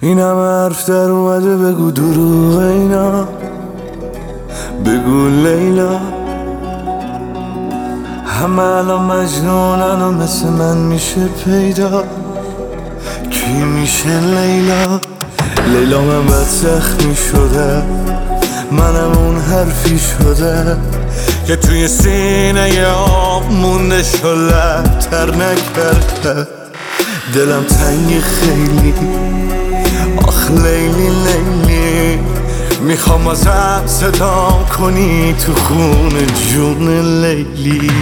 این همه حرف در اومده بگو دروغ اینا، بگو لیلا. همه الان مجنونن و مثل من میشه پیدا، کی میشه لیلا؟ لیلا من بد زخمی شده، منم اون حرفی شده که توی سینه آب مونده شلتر نکرده. دلم تنگ خیلی، آخ لیلی لیلی، میخوام ازم صدا کنی تو خون جون لیلی.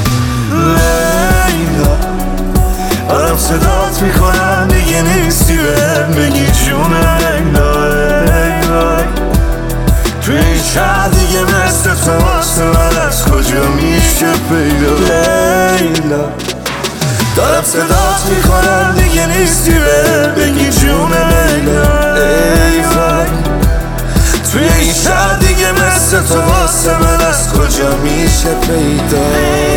لیلا دارم صدات میکنم دیگه نیستی، بهم بگی جون لیلا. لیلا توی این شهر دیگه مثل تو واسه من از کجا میشه پیدا؟ لیلا دارم صدات میکنم دیگه نیستی، بهم بگی جون لیلا. ای وای توی این شهر دیگه مثل تو واسه من از کجا میشه پیدا؟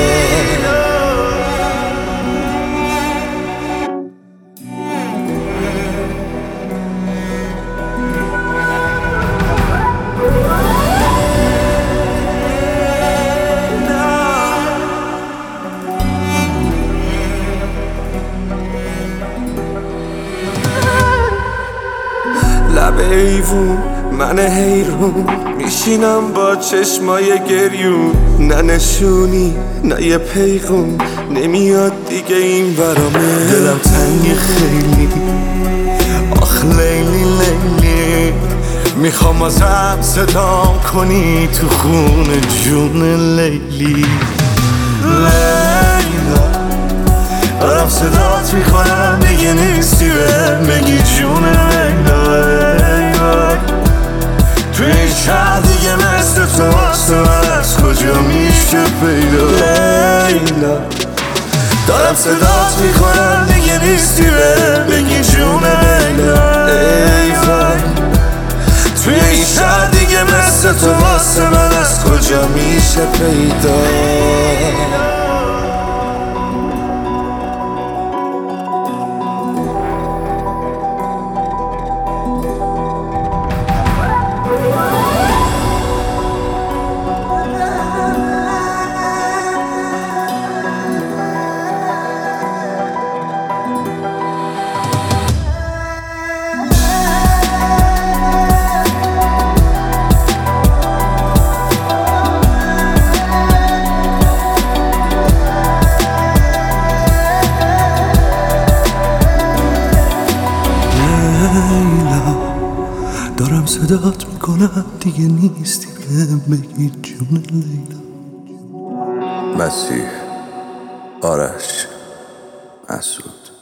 لب ایوون من حیرون میشینم با چشمای گریون، نه نشونی نه یه پیغون نمیاد دیگه این برامه. دلم تنگ خیلی، آخ لیلی لیلی، میخوام ازم صدا کنی تو خون جون لیلی. لیلا دارم صدات میکنم دیگه نیستی، بهم بگی جون لیلا. توی این شهر دیگه مثل تو واسه من از کجا میشه پیدا؟ لیلا دارم صدات میکنم دیگه نیستی، بهم بگی جون لیلا. ای وای توی این شهر دیگه مثل تو واسه من از کجا میشه پیدا؟ دارم صدات میکنم دیگه نیستی، بهم بگی جون لیلا. مسیح، آرش، مسعود.